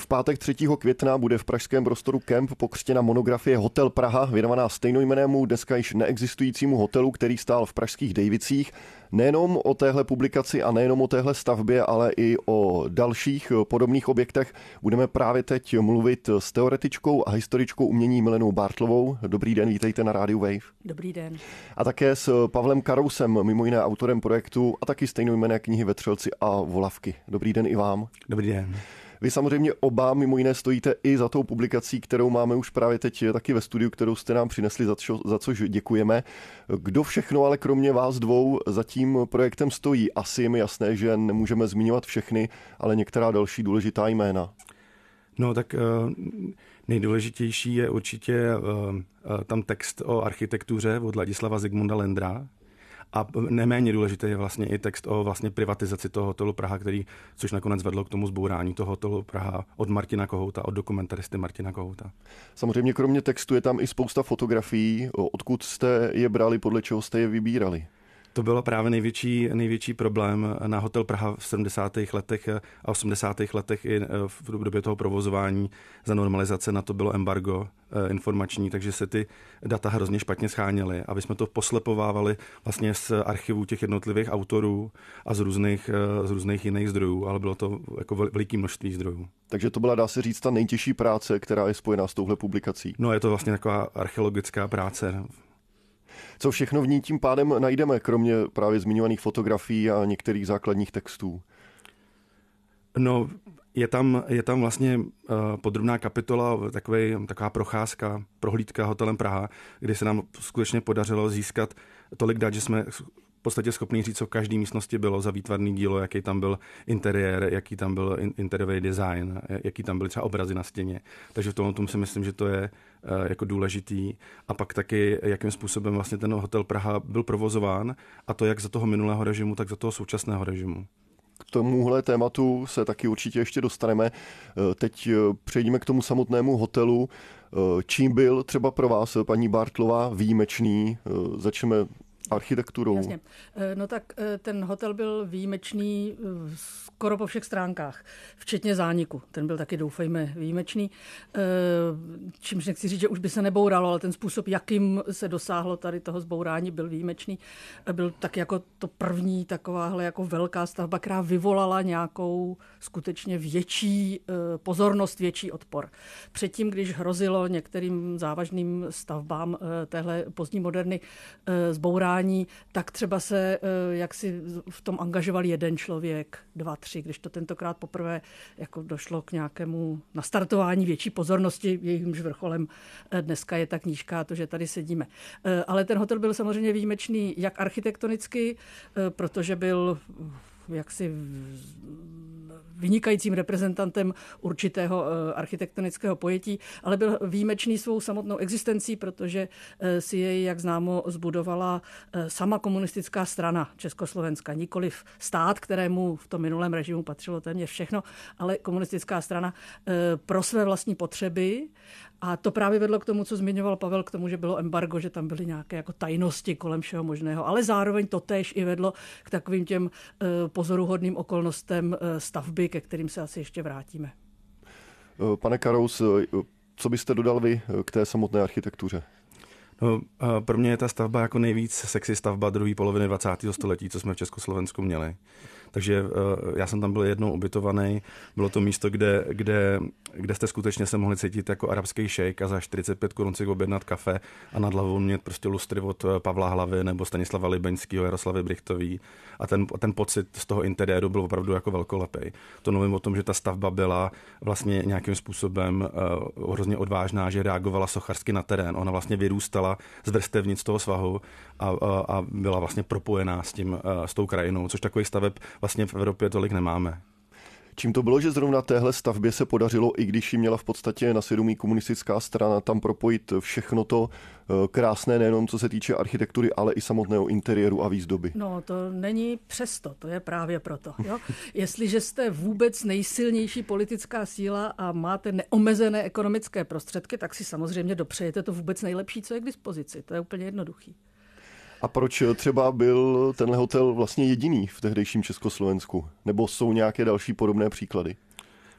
V pátek 3. května bude v pražském prostoru Kemp pokřtěna monografie Hotel Praha, věnovaná stejnojmennému, dneska již neexistujícímu hotelu, který stál v pražských Dejvicích. Nejenom o téhle publikaci a nejenom o téhle stavbě, ale i o dalších podobných objektech budeme právě teď mluvit s teoretičkou a historičkou umění Milenou Bártlovou. Dobrý den, vítejte na rádiu Wave. Dobrý den. A také s Pavlem Karousem, mimo jiné autorem projektu a taky stejnojmenné knihy Vetřelci a Volavky. Dobrý den i vám. Dobrý den. Vy samozřejmě oba mimo jiné stojíte i za tou publikací, kterou máme už právě teď taky ve studiu, kterou jste nám přinesli, za což děkujeme. Kdo všechno, ale kromě vás dvou, za tím projektem stojí? Asi je mi jasné, že nemůžeme zmiňovat všechny, ale některá další důležitá jména. No tak nejdůležitější je určitě tam text o architektuře od Ladislava Zigmunda Lendra. A neméně důležité je vlastně i text o vlastně privatizaci toho hotelu Praha, což nakonec vedlo k tomu zbourání toho hotelu Praha od Martina Kohouta, od dokumentaristy Martina Kohouta. Samozřejmě kromě textu je tam i spousta fotografií. Odkud jste je brali, podle čeho jste je vybírali? To bylo právě největší problém na hotel Praha v 70. letech a 80. letech i v době toho provozování. Za normalizace na to bylo embargo informační, takže se ty data hrozně špatně scháněly. A my jsme to poslepovávali vlastně z archivů těch jednotlivých autorů a z různých jiných zdrojů, ale bylo to jako veliké množství zdrojů. Takže to byla, dá se říct, ta nejtěžší práce, která je spojená s touhle publikací. No, je to vlastně taková archeologická práce. Co všechno v ní tím pádem najdeme, kromě právě zmiňovaných fotografií a některých základních textů? No, je tam vlastně podrobná kapitola, taková procházka, prohlídka hotelem Praha, kdy se nám skutečně podařilo získat tolik dat, že jsme v podstatě schopný říct, co v každé místnosti bylo za výtvarný dílo, jaký tam byl interiér, jaký tam byl interiérový design, jaký tam byly třeba obrazy na stěně. Takže v tom si myslím, že to je jako důležitý. A pak taky, jakým způsobem vlastně ten hotel Praha byl provozován, a to jak za toho minulého režimu, tak za toho současného režimu. K tomuhle tématu se taky určitě ještě dostaneme. Teď přejdeme k tomu samotnému hotelu. Čím byl třeba pro vás, paní Bártlová, výjimečný? Začneme architekturou. Jasně. No tak ten hotel byl výjimečný skoro po všech stránkách, včetně zániku. Ten byl taky, doufejme, výjimečný. Čímž nechci říct, že už by se nebouralo, ale ten způsob, jakým se dosáhlo tady toho zbourání, byl výjimečný. Byl tak jako to první takováhle jako velká stavba, která vyvolala nějakou skutečně větší pozornost, větší odpor. Předtím, když hrozilo některým závažným stavbám téhle pozdní moderny zbourání, tak třeba se jaksi v tom angažoval jeden člověk, 2, 3, když to tentokrát poprvé jako došlo k nějakému nastartování větší pozornosti, jejímž vrcholem dneska je ta knížka, to, že tady sedíme. Ale ten hotel byl samozřejmě výjimečný jak architektonicky, protože byl jaksi vynikajícím reprezentantem určitého architektonického pojetí, ale byl výjimečný svou samotnou existencí, protože si jej, jak známo, zbudovala sama komunistická strana Československa. Nikoliv stát, kterému v tom minulém režimu patřilo téměř všechno, ale komunistická strana pro své vlastní potřeby. A to právě vedlo k tomu, co zmiňoval Pavel, k tomu, že bylo embargo, že tam byly nějaké jako tajnosti kolem všeho možného, ale zároveň to též i vedlo k takovým těm pozoruhodným okolnostem stavby, ke kterým se asi ještě vrátíme. Pane Karous, co byste dodal vy k té samotné architektuře? No, pro mě je ta stavba jako nejvíc sexy stavba druhé poloviny 20. století, co jsme v Československu měli. Takže já jsem tam byl jednou ubytovaný. Bylo to místo, kde jste skutečně se mohli cítit jako arabský šejk a za 45 korun si objednat kafe a nad hlavou mít prostě lustry od Pavla Hlavy nebo Stanislava Libeňského, Jaroslavy Brychtový. A ten pocit z toho interiéru byl opravdu jako velkolepý. To mluvím o tom, že ta stavba byla vlastně nějakým způsobem hrozně odvážná, že reagovala sochařsky na terén. Ona vlastně vyrůstala z vrstevnic toho svahu a byla vlastně propojená s tou krajinou, což takových staveb vlastně v Evropě tolik nemáme. Čím to bylo, že zrovna téhle stavbě se podařilo, i když ji měla v podstatě na svědomí komunistická strana, tam propojit všechno to krásné, nejenom co se týče architektury, ale i samotného interiéru a výzdoby? No, to není přesto, to je právě proto. Jo? Jestliže jste vůbec nejsilnější politická síla a máte neomezené ekonomické prostředky, tak si samozřejmě dopřejete to vůbec nejlepší, co je k dispozici. To je úplně jednoduchý. A proč třeba byl tenhle hotel vlastně jediný v tehdejším Československu? Nebo jsou nějaké další podobné příklady?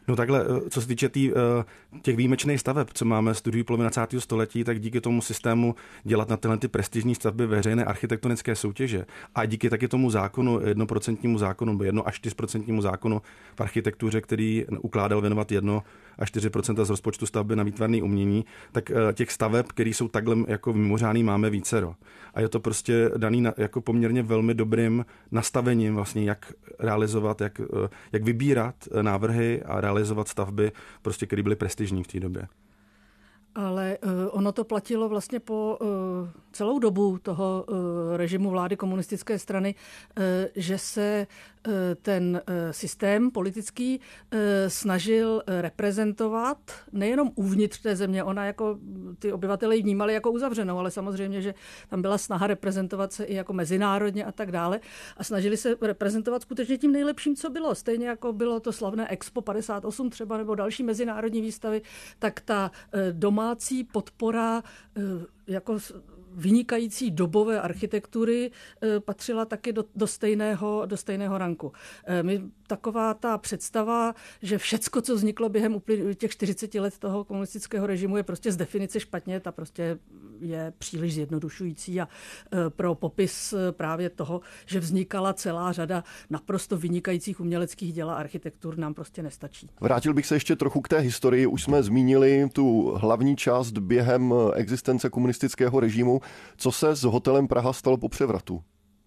No takhle, co se týče těch výjimečných staveb, co máme z druhé poloviny 20. století, tak díky tomu systému dělat na tyhle ty prestižní stavby veřejné architektonické soutěže a díky taky tomu zákonu, 1% zákonu, nebo 1 až 4% zákonu v architektuře, který ukládal věnovat 1 až 4% z rozpočtu stavby na výtvarné umění, tak těch staveb, které jsou takhle jako mimořádný, máme vícero. A je to prostě daný jako poměrně velmi dobrým nastavením vlastně, jak realizovat, jak vybírat návrhy a realizovat stavby, prostě, které byly prestižní v té době. Ale ono to platilo vlastně po celou dobu toho režimu vlády komunistické strany, že se ten systém politický snažil reprezentovat nejenom uvnitř té země, ona jako ty obyvatelé ji vnímali jako uzavřenou, ale samozřejmě, že tam byla snaha reprezentovat se i jako mezinárodně a tak dále a snažili se reprezentovat skutečně tím nejlepším, co bylo. Stejně jako bylo to slavné Expo 58 třeba nebo další mezinárodní výstavy, tak ta domácí podpora jako vynikající dobové architektury patřila taky do stejného ranku. Taková ta představa, že všecko, co vzniklo během těch 40 let toho komunistického režimu, je prostě z definice špatně, ta prostě je příliš zjednodušující a pro popis právě toho, že vznikala celá řada naprosto vynikajících uměleckých děl a architektur, nám prostě nestačí. Vrátil bych se ještě trochu k té historii. Už jsme zmínili tu hlavní část během existence komunistického režimu. Co se s hotelem Praha stalo po převratu?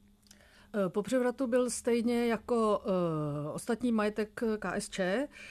Po převratu byl stejně jako ostatní majetek KSČ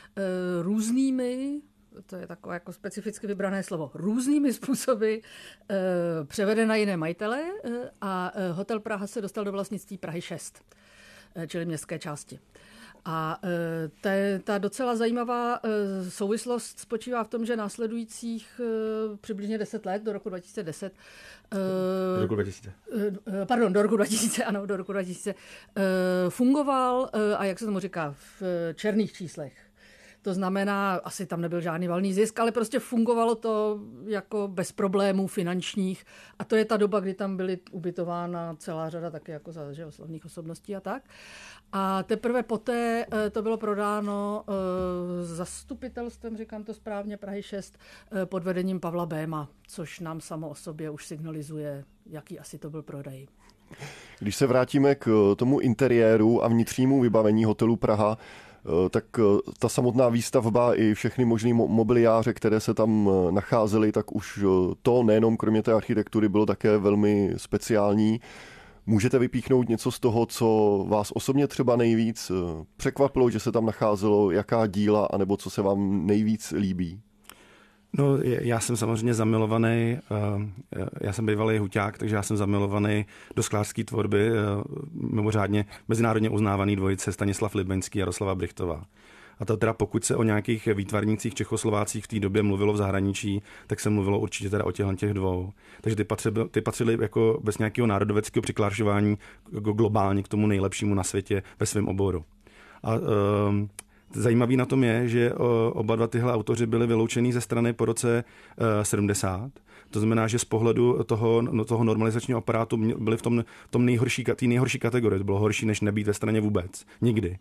různými, to je takové jako specificky vybrané slovo, různými způsoby převeden na jiné majitele a hotel Praha se dostal do vlastnictví Prahy 6, čili městské části. A ta docela zajímavá souvislost spočívá v tom, že následujících přibližně 10 let, do roku 2010, do roku 2000. Pardon, do roku 2000 fungoval, a jak se tomu říká, v černých číslech. To znamená, asi tam nebyl žádný valný zisk, ale prostě fungovalo to jako bez problémů finančních. A to je ta doba, kdy tam byly ubytována celá řada taky jako slavných osobností a tak. A teprve poté to bylo prodáno zastupitelstvem, říkám to správně, Prahy 6, pod vedením Pavla Béma, což nám samo o sobě už signalizuje, jaký asi to byl prodej. Když se vrátíme k tomu interiéru a vnitřnímu vybavení hotelu Praha, tak ta samotná výstavba i všechny možný mobiliáře, které se tam nacházely, tak už to nejenom kromě té architektury bylo také velmi speciální. Můžete vypíchnout něco z toho, co vás osobně třeba nejvíc překvapilo, že se tam nacházelo, jaká díla, anebo co se vám nejvíc líbí? No, já jsem samozřejmě zamilovaný, já jsem bývalý huťák, takže já jsem zamilovaný do sklářské tvorby, mimořádně mezinárodně uznávaný dvojice Stanislav Libeňský a Jaroslava Brychtová. A to teda pokud se o nějakých výtvarnících Čechoslovácích v té době mluvilo v zahraničí, tak se mluvilo určitě teda o těch dvou. Takže ty patřily jako bez nějakého národoveckého přiklášování globálně k tomu nejlepšímu na světě ve svém oboru. A zajímavý na tom je, že oba dva tyhle autoři byli vyloučený ze strany po roce 70. To znamená, že z pohledu toho normalizačního aparátu byli v té nejhorší kategorii. To bylo horší, než nebýt ve straně vůbec. Nikdy.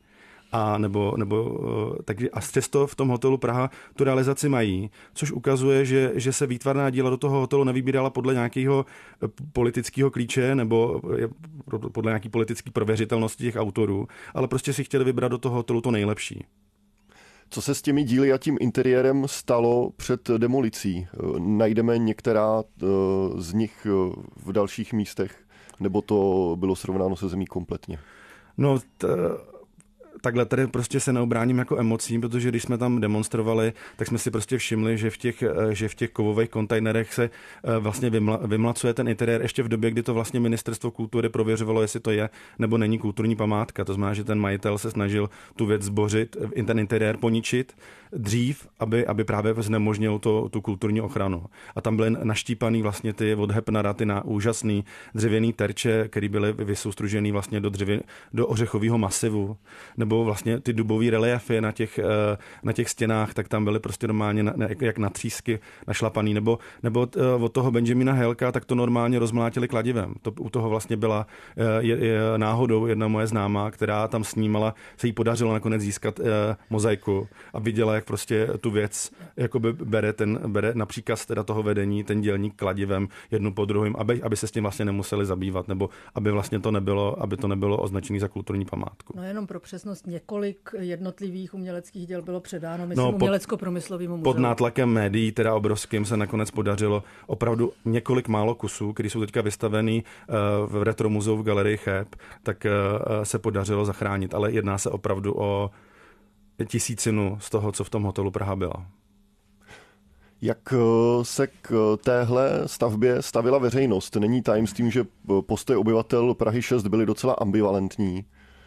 Takže přesto v tom hotelu Praha tu realizaci mají, což ukazuje, že se výtvarná díla do toho hotelu nevybírala podle nějakého politického klíče nebo podle nějaké politické prověřitelnosti těch autorů, ale prostě si chtěli vybrat do toho hotelu to nejlepší. Co se s těmi díly a tím interiérem stalo před demolicí? Najdeme některá z nich v dalších místech, nebo to bylo srovnáno se zemí kompletně? No, takhle tady prostě se neobráním jako emocím, protože když jsme tam demonstrovali, tak jsme si prostě všimli, že v těch kovových kontejnerech se vlastně vymlacuje ten interiér ještě v době, kdy to vlastně Ministerstvo kultury prověřovalo, jestli to je nebo není kulturní památka. To znamená, že ten majitel se snažil tu věc zbořit, ten interiér poničit dřív, aby právě znemožnil tu kulturní ochranu. A tam byly naštípaný vlastně ty od Hepnara, ty na úžasný dřevěný terče, které byly vysoustružený vlastně do ořechového masivu, nebo vlastně ty dubové reliefy na těch stěnách, tak tam byly prostě normálně jak na třísky našlapaný, nebo od toho Benjamina Helka, tak to normálně rozmlátili kladivem. U toho vlastně byla náhodou jedna moje známá, která tam snímala, se jí podařilo nakonec získat mozaiku a viděla, jak prostě tu věc jakoby bere na příkaz teda toho vedení ten dělník kladivem jednu po druhém, aby se s tím vlastně nemuseli zabývat, nebo aby vlastně to nebylo označené za kulturní památku. No jenom pro přesnost, několik jednotlivých uměleckých děl bylo předáno, myslím, umělecko-průmyslovému muzeu. Pod nátlakem médií, teda obrovským, se nakonec podařilo opravdu několik málo kusů, které jsou teďka vystavený v Retro muzeu v galerii Cheb, tak se podařilo zachránit, ale jedná se opravdu o tisícinu z toho, co v tom hotelu Praha byla. Jak se k téhle stavbě stavila veřejnost? Není tajemstvím, že postoje obyvatel Prahy 6 byly docela ambivalentní?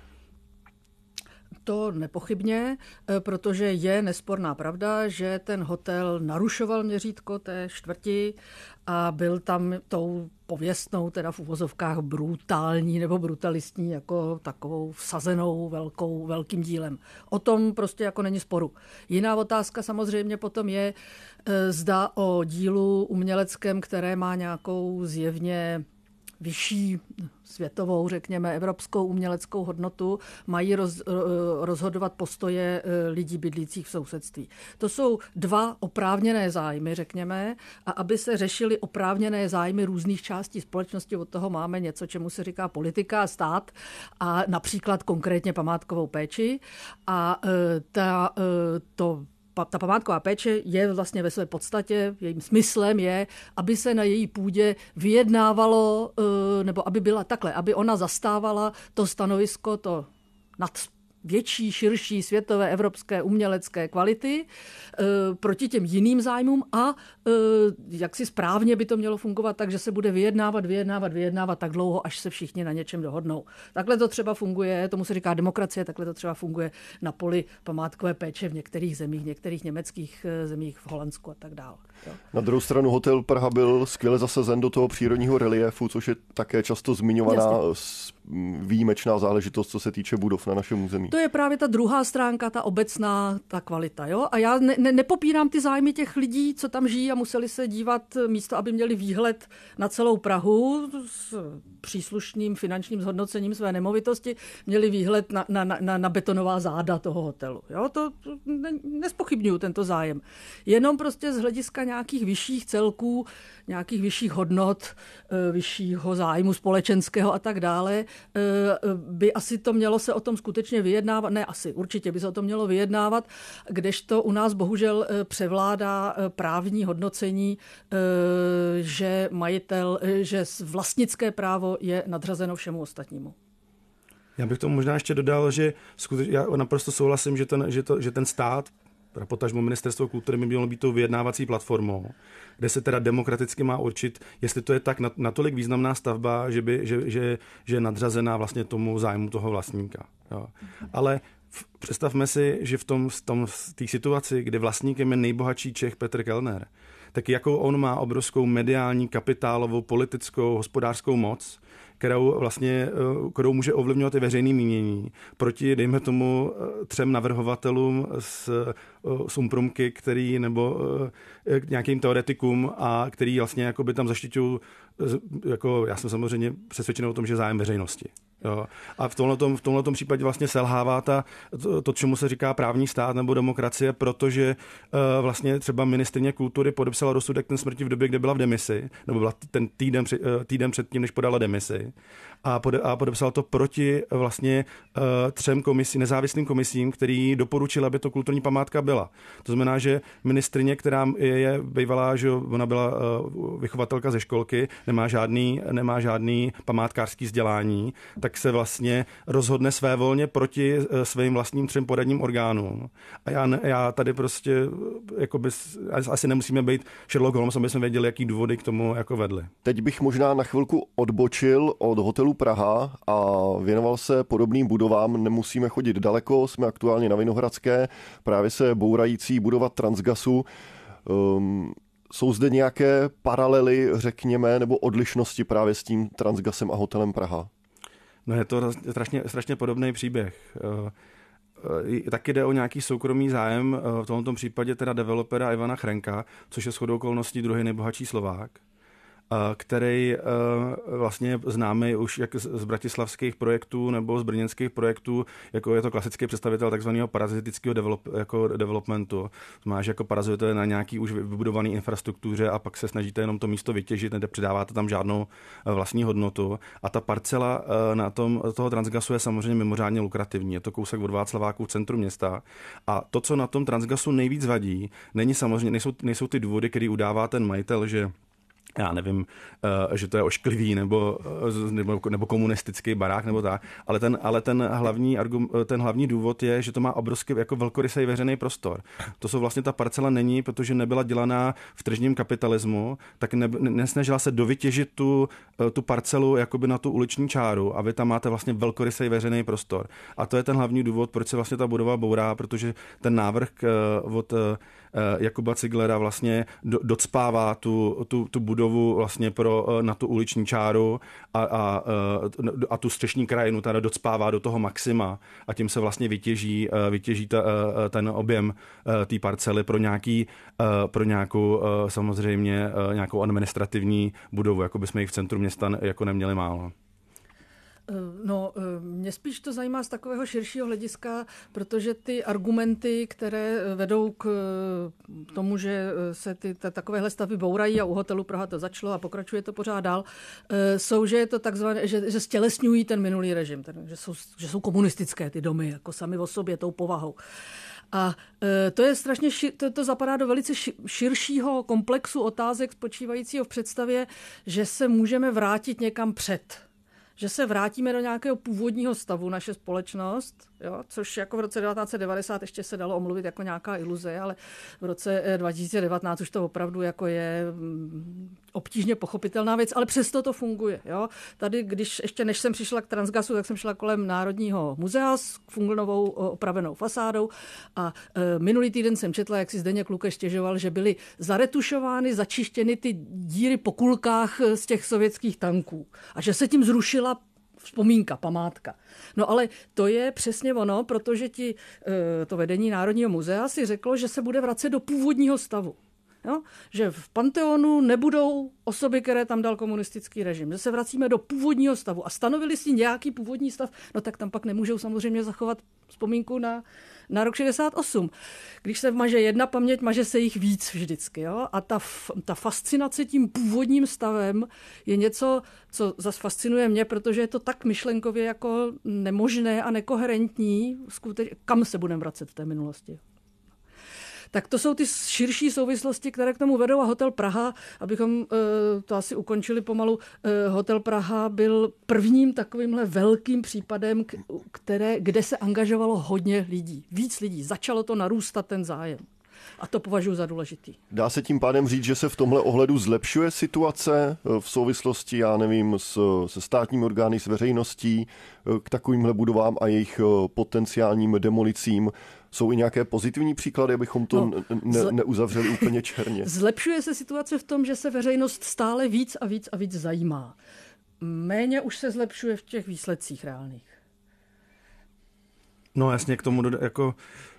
To nepochybně, protože je nesporná pravda, že ten hotel narušoval měřítko té čtvrti a byl tam tou pověstnou, teda v uvozovkách brutální nebo brutalistní, jako takovou vsazenou velkým dílem. O tom prostě jako není sporu. Jiná otázka samozřejmě potom je, zda o dílu uměleckém, které má nějakou zjevně vyšší světovou, řekněme, evropskou uměleckou hodnotu, mají rozhodovat postoje lidí bydlících v sousedství. To jsou dva oprávněné zájmy, řekněme, a aby se řešily oprávněné zájmy různých částí společnosti, od toho máme něco, čemu se říká politika a stát, a například konkrétně památkovou péči. A ta památková péče je vlastně ve své podstatě, jejím smyslem je, aby se na její půdě vyjednávalo, nebo aby byla takhle, aby ona zastávala to stanovisko, to nad větší, širší světové, evropské, umělecké kvality proti těm jiným zájmům a jak si správně by to mělo fungovat, takže se bude vyjednávat tak dlouho, až se všichni na něčem dohodnou. Takhle to třeba funguje, tomu se říká demokracie, takhle to třeba funguje na poli památkové péče v některých zemích, některých německých zemích, v Holandsku a tak dále. Na druhou stranu hotel Praha byl skvěle zasazen do toho přírodního reliéfu, což je také často zmiňovaná výjimečná záležitost, co se týče budov na našem území. To je právě ta druhá stránka, ta obecná, ta kvalita. Jo? A já nepopírám ty zájmy těch lidí, co tam žijí a museli se dívat místo, aby měli výhled na celou Prahu s příslušným finančním zhodnocením své nemovitosti, měli výhled na betonová záda toho hotelu. Jo? To nezpochybňuju tento zájem. Jenom prostě z hlediska nějakých vyšších celků, nějakých vyšších hodnot, vyššího zájmu společenského a tak dále, by asi to mělo se o tom skutečně vyjednávat. Ne asi, určitě by se o tom mělo vyjednávat, kdežto u nás bohužel převládá právní hodnocení, že že vlastnické právo je nadřazeno všemu ostatnímu. Já bych tomu možná ještě dodal, že já naprosto souhlasím, že ten stát, potažmo Ministerstvo kultury by mělo být tou vyjednávací platformou, kde se teda demokraticky má určit, jestli to je tak natolik významná stavba, že je nadřazená vlastně tomu zájmu toho vlastníka. Jo. Ale představme si, že v té situaci, kdy vlastníkem je nejbohatší Čech Petr Kellner, tak jakou on má obrovskou mediální, kapitálovou, politickou, hospodářskou moc, kterou může ovlivňovat i veřejné mínění proti, dejme tomu, 3 navrhovatelům z Umprumky, nebo k nějakým teoretikům, a který vlastně jakoby tam zaštiťují, jako já jsem samozřejmě přesvědčený o tom, že zájem veřejnosti. Jo. A v tomhletom případě vlastně selhává to, čemu se říká právní stát nebo demokracie, protože vlastně třeba ministryně kultury podepsala rozsudek ten smrti v době, kdy byla v demisi, nebo byla ten týden předtím, než podala demisi, a podepsala to proti vlastně 3 nezávislým komisím, který doporučila, aby to kulturní památka byla. To znamená, že ministryně, která je bývalá, že ona byla vychovatelka ze školky, nemá žádný památkářský vzdělání, tak se vlastně rozhodne svévolně proti svým vlastním 3 poradním orgánům. A já tady prostě asi nemusíme být Sherlock Holmes, aby jsme věděli, jaký důvody k tomu jako vedly. Teď bych možná na chvilku odbočil od hotelu Praha a věnoval se podobným budovám. Nemusíme chodit daleko, jsme aktuálně na Vinohradské, právě se bourající budova Transgasu. Jsou zde nějaké paralely, řekněme, nebo odlišnosti právě s tím Transgasem a hotelem Praha? No je to strašně podobný příběh. taky jde o nějaký soukromý zájem, v tomto případě teda developera Ivana Chrenka, což je shodou okolností druhý nejbohatší Slovák, který vlastně je známý už jak z bratislavských projektů nebo z brněnských projektů, jako je to klasický představitel takzvaného parazitického developmentu. Znamená, že jako parazituje na nějaký už vybudované infrastruktuře a pak se snažíte jenom to místo vytěžit, nepřidáváte tam žádnou vlastní hodnotu. A ta parcela na toho Transgasu je samozřejmě mimořádně lukrativní. Je to kousek od Václaváku v centru města. A to, co na tom Transgasu nejvíc vadí, nejsou ty důvody, které udává ten majitel, že já nevím, že to je ošklivý nebo komunistický barák nebo tak, ale ten hlavní důvod je, že to má obrovský jako velkorysý veřejný prostor. To jsou vlastně ta parcela není, protože nebyla dělaná v tržním kapitalismu, tak nesnažila se dovytěžit tu parcelu jakoby na tu uliční čáru a vy tam máte vlastně velkorysý veřejný prostor. A to je ten hlavní důvod, proč se vlastně ta budova bourá, protože ten návrh od Jakuba Ziglera vlastně docpává tu budovu vlastně na tu uliční čáru a tu střešní krajinu teda docpává do toho maxima a tím se vlastně vytěží ten objem té parcely pro nějakou samozřejmě nějakou administrativní budovu, jako bychom jich v centru města jako neměli málo. No, mě spíš to zajímá z takového širšího hlediska, protože ty argumenty, které vedou k tomu, že se takovéhle stavy bourají a u hotelu Praha to začalo a pokračuje to pořád dál, jsou, že je to takzvané, že stělesňují ten minulý režim, že jsou komunistické ty domy, jako sami o sobě tou povahou. A to je strašně, to zapadá do velice širšího komplexu otázek spočívajícího v představě, že se můžeme vrátit někam před. Že se vrátíme do nějakého původního stavu naše společnost, jo, což jako v roce 1990 ještě se dalo omluvit jako nějaká iluze, ale v roce 2019 už to opravdu jako je obtížně pochopitelná věc, ale přesto to funguje. Jo. Tady, než jsem přišla k Transgasu, tak jsem šla kolem Národního muzea s funglnovou opravenou fasádou a minulý týden jsem četla, jak si Zdeněk Lukeš stěžoval, že byly zaretušovány, začištěny ty díry po kulkách z těch sovětských tanků a že se tím zrušila vzpomínka, památka. No ale to je přesně ono, protože to vedení Národního muzea si řeklo, že se bude vracet do původního stavu. Jo? Že v Panteonu nebudou osoby, které tam dal komunistický režim. Že se vracíme do původního stavu a stanovili si nějaký původní stav, no tak tam pak nemůžou samozřejmě zachovat vzpomínku na rok 68. Když se maže jedna paměť, maže se jich víc vždycky. Jo? A ta fascinace tím původním stavem je něco, co zase fascinuje mě, protože je to tak myšlenkově jako nemožné a nekoherentní, kam se budeme vracet v té minulosti. Tak to jsou ty širší souvislosti, které k tomu vedou a Hotel Praha, abychom to asi ukončili pomalu, Hotel Praha byl prvním takovýmhle velkým případem, kde se angažovalo hodně lidí, víc lidí. Začalo to narůstat ten zájem. A to považuji za důležitý. Dá se tím pádem říct, že se v tomhle ohledu zlepšuje situace v souvislosti, já nevím, se státními orgány, s veřejností k takovýmhle budovám a jejich potenciálním demolicím? Jsou i nějaké pozitivní příklady, abychom to neuzavřeli úplně černě? Zlepšuje se situace v tom, že se veřejnost stále víc a víc zajímá. Méně už se zlepšuje v těch výsledcích reálných. No jasně, k tomu jako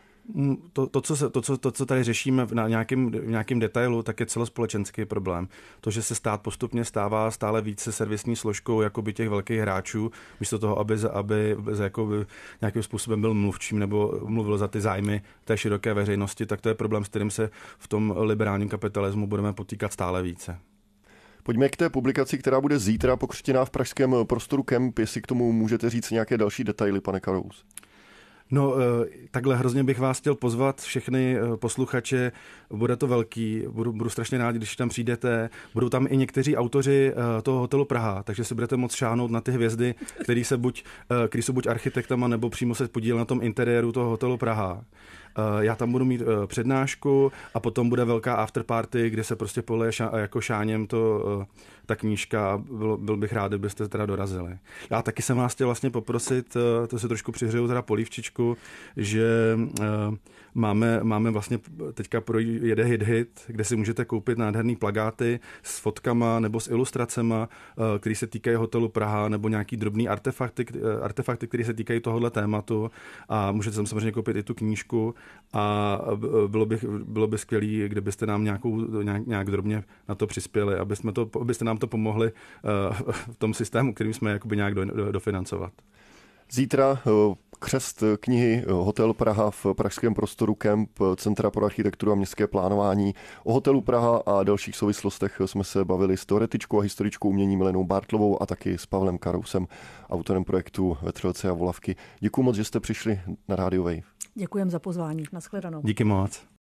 to, co tady řešíme v nějakém detailu, tak je celospolečenský problém. To, že se stát postupně stává stále více servisní složkou jakoby těch velkých hráčů, místo toho, aby jakoby nějakým způsobem byl mluvčím nebo mluvil za ty zájmy té široké veřejnosti, tak to je problém, s kterým se v tom liberálním kapitalismu budeme potýkat stále více. Pojďme k té publikaci, která bude zítra pokřtěná v pražském prostoru Kemp, jestli k tomu můžete říct nějaké další detaily, pane Karous. No, takhle hrozně bych vás chtěl pozvat všechny posluchače, bude to velký, budu strašně rád, když tam přijdete, budou tam i někteří autoři toho hotelu Praha, takže se budete moct šáhnout na ty hvězdy, který jsou buď architektama, nebo přímo se podílí na tom interiéru toho hotelu Praha. Já tam budu mít přednášku a potom bude velká afterparty, kde se prostě poleje jako šáněm ta knížka. Byl bych rád, kdybyste teda dorazili. Já taky jsem vás chtěl vlastně poprosit, to si trošku přihřeju teda polívčičku, že máme vlastně teďka jede hit, kde si můžete koupit nádherný plakáty s fotkama nebo s ilustracema, které se týkají hotelu Praha, nebo nějaký drobný artefakty, které se týkají tohohle tématu, a můžete tam samozřejmě koupit i tu knížku, a bylo by skvělé, kdybyste nám nějak drobně na to přispěli, abyste nám to pomohli v tom systému, kterým jsme jakoby nějak dofinancovat. Zítra křest knihy Hotel Praha v pražském prostoru Kemp Centra pro architekturu a městské plánování. O hotelu Praha a dalších souvislostech jsme se bavili s teoretičkou a historičkou umění Milenou Bartlovou a taky s Pavlem Karousem, autorem projektu Vetřelce a Volavky. Děkuji moc, že jste přišli na Radio Wave. Děkujem za pozvání. Nashledanou. Díky moc.